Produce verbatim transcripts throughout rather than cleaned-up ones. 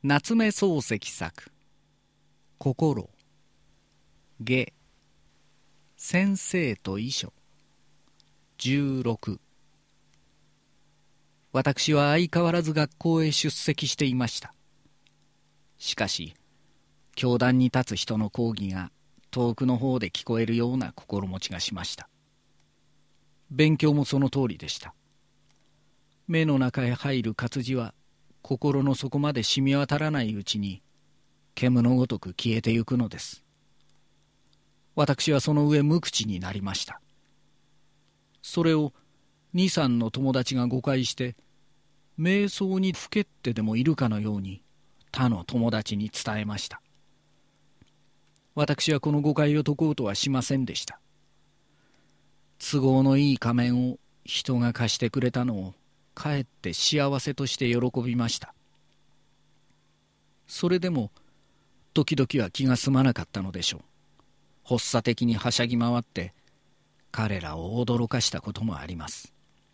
夏目漱石作心下先生と遺書じゅうろく。私は相変わらず学校へ出席していました。しかし教壇に立つ人の講義が遠くの方で聞こえるような心持ちがしました。勉強もその通りでした。目の中へ入る活字は心の底まで染み渡らないうちに煙のごとく消えてゆくのです。私はその上無口になりました。それを二三の友達が誤解して瞑想にふけってでもいるかのように他の友達に伝えました。私はこの誤解を解こうとはしませんでした。都合のいい仮面を人が貸してくれたのをかえって幸せとして喜びました。それでも時々は気が済まなかったのでしょう。発作的にはしゃぎ回って彼らを驚かしたこともあります。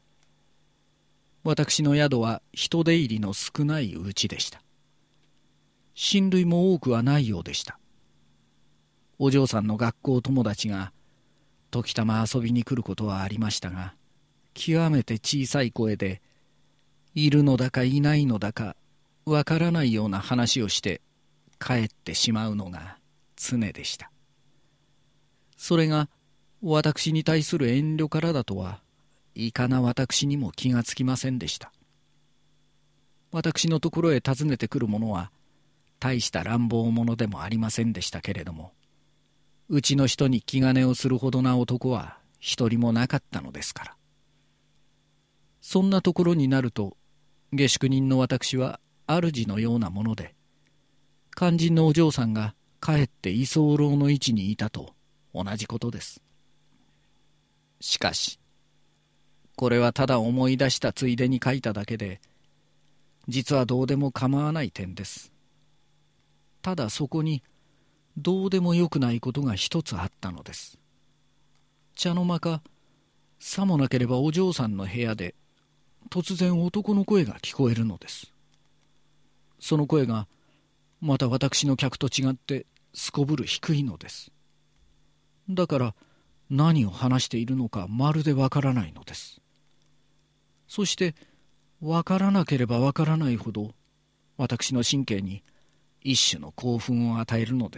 私の宿は人出入りの少ない家でした。親類も多くはないようでした。お嬢さんの学校友達が時たま遊びに来ることはありましたが、極めて小さい声でいるのだかいないのだかわからないような話をして帰ってしまうのが常でした。それが私に対する遠慮からだとはいかな私にも気がつきませんでした。私のところへ訪ねてくる者は大した乱暴者でもありませんでしたけれども、うちの人に気兼ねをするほどな男は一人もなかったのですから。そんなところになると下宿人の私は主のようなもので、肝心のお嬢さんがかえって居候の位置にいたと同じことです。しかしこれはただ思い出したついでに書いただけで、実はどうでも構わない点です。ただそこにどうでもよくないことが一つあったのです。茶の間かさもなければお嬢さんの部屋で突然男の声が聞こえるのです。その声がまた私の客と違ってすこぶる低いのです。だから何を話しているのかまるでわからないのです。そしてわからなければわからないほど私の神経に一種の興奮を与えるのです。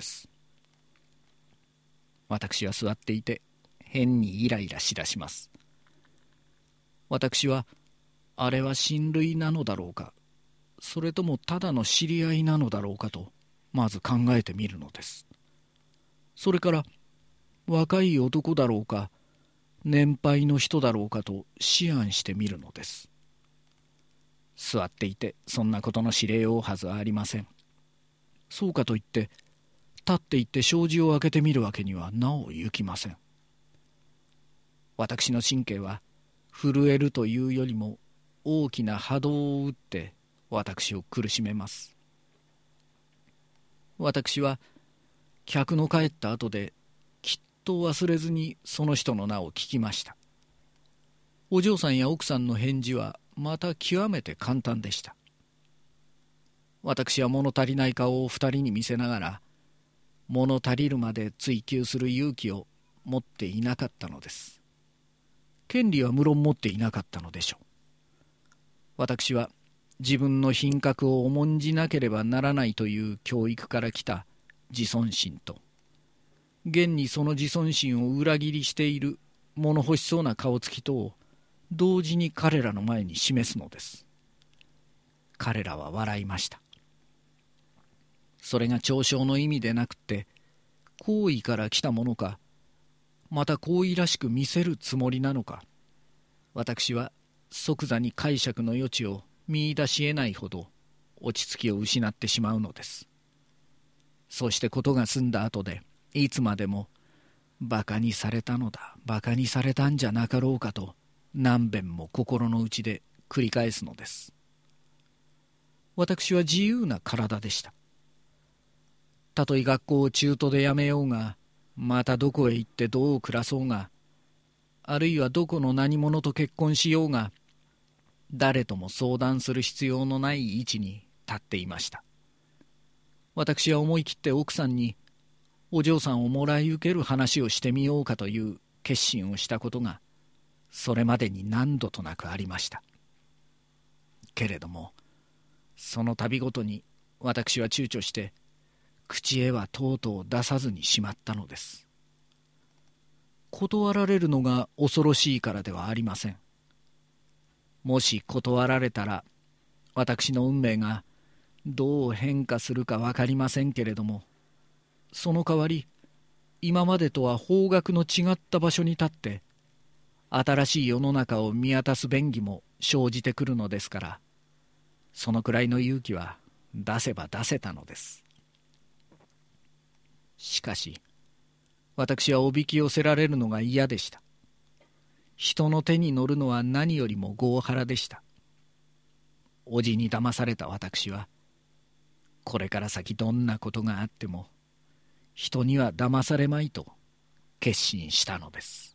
私は座っていて変にイライラしだします。私はあれは親類なのだろうか、それともただの知り合いなのだろうかとまず考えてみるのです。それから若い男だろうか年配の人だろうかと思案してみるのです。座っていてそんなことの知れようはずはありません。そうかといって立っていって障子を開けてみるわけにはなお行きません。私の神経は震えるというよりも大きな波動を打って私を苦しめます。私は客の帰った後できっと忘れずにその人の名を聞きました。お嬢さんや奥さんの返事はまた極めて簡単でした。私は物足りない顔を二人に見せながら物足りるまで追求する勇気を持っていなかったのです。権利は無論持っていなかったのでしょう。私は自分の品格を重んじなければならないという教育から来た自尊心と、現にその自尊心を裏切りしている物欲しそうな顔つきとを同時に彼らの前に示すのです。彼らは笑いました。それが嘲笑の意味でなくて好意から来たものか、また好意らしく見せるつもりなのか、私は即座に解釈の余地を見出し得ないほど落ち着きを失ってしまうのです。そしてことが済んだ後でいつまでもバカにされたのだ、バカにされたんじゃなかろうかと何遍も心の内で繰り返すのです。私は自由な体でした。たとえ学校を中途でやめようが、またどこへ行ってどう暮らそうが、あるいはどこの何者と結婚しようが、誰とも相談する必要のない位置に立っていました。 私は思い切って奥さんにお嬢さんをもらい受ける話をしてみようかという決心をしたことがそれまでに何度となくありました。けれどもその度ごとに私は躊躇して口へはとうとう出さずにしまったのです。断られるのが恐ろしいからではありません。もし断られたら私の運命がどう変化するか分かりませんけれども、その代わり今までとは方角の違った場所に立って新しい世の中を見渡す便宜も生じてくるのですから、そのくらいの勇気は出せば出せたのです。しかし私はおびき寄せられるのが嫌でした。人の手に乗るのは何よりも業腹でした。おじに騙された私はこれから先どんなことがあっても人には騙されまいと決心したのです。